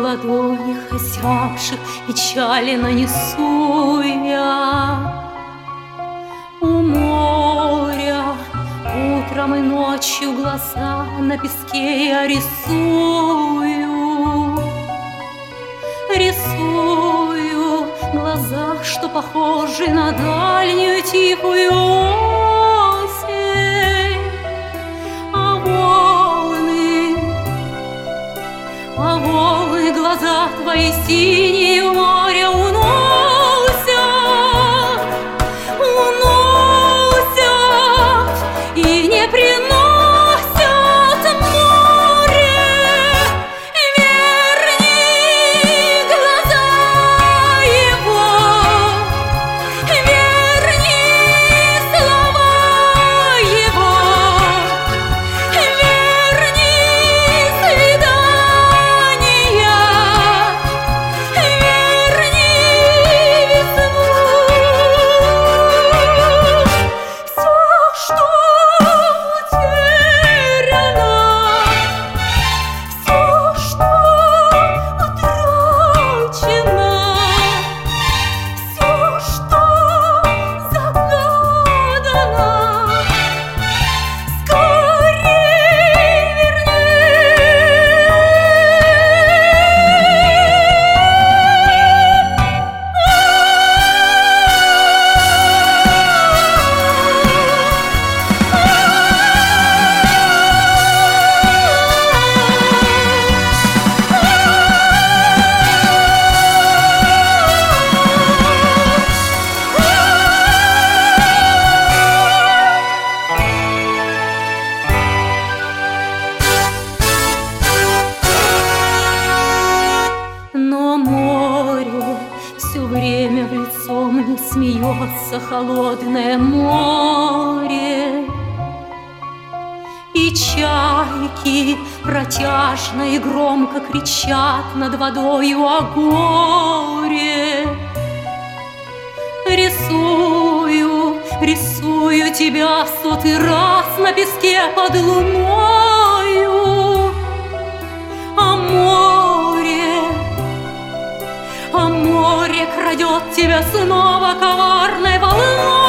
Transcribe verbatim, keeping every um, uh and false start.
ладонях осябших печально несу я. У моря утром и ночью глаза на песке я рисую. Рисую глаза, что похожи на дальнюю тихую осень. А волны, а волны глаза твои синие в море уносят, уносят и не приносят море. Верни глаза его, верни слова его, верни свидания, верни весну. Все, что утеряно, все, что утрачено, все, что загадано, скорей верни. Но море все время в лицо мне смеется, холодное море. И чайки протяжно и громко кричат над водою о горе. Рисую, рисую тебя в сотый раз на песке под луною. А море, а море крадет тебя снова коварной волной.